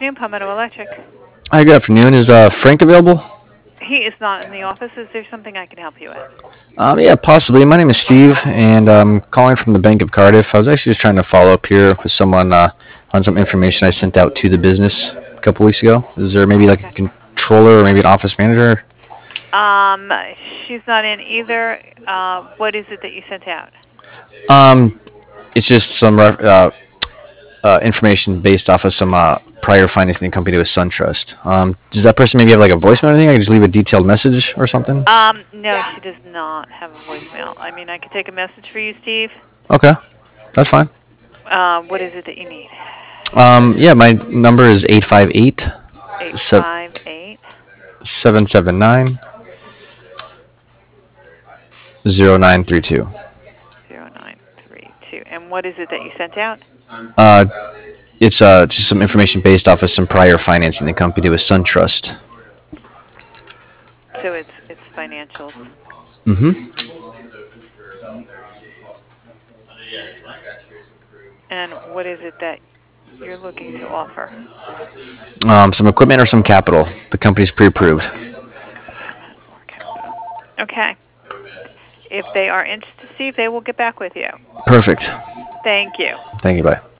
afternoon, Palmetto Electric. Hi, good afternoon. Is Frank available? He is not in the office. Is there something I can help you with? Yeah, possibly. My name is Steve, and I'm calling from the Bank of Cardiff. I was actually just trying to follow up here with someone on some information I sent out to the business a couple weeks ago. Is there maybe like a Okay. controller or maybe an office manager? Um, she's not in either. What is it that you sent out? Um, it's just some information based off of some prior financing company with SunTrust. Does that person maybe have like a voicemail or anything? I can just leave a detailed message or something. No, she does not have a voicemail. I mean, I could take a message for you, Steve. Okay, that's fine. What is it that you need? Yeah, my number is 858 858 779 0932. 0932. And what is it that you sent out? Uh, it's just some information based off of some prior financing the company with SunTrust. So it's financials. Mm-hmm. And what is it that you're looking to offer? Some equipment or some capital. The company's pre-approved. Equipment or capital. Okay. If they are interested, Steve, they will get back with you. Perfect. Thank you. Thank you. Bye.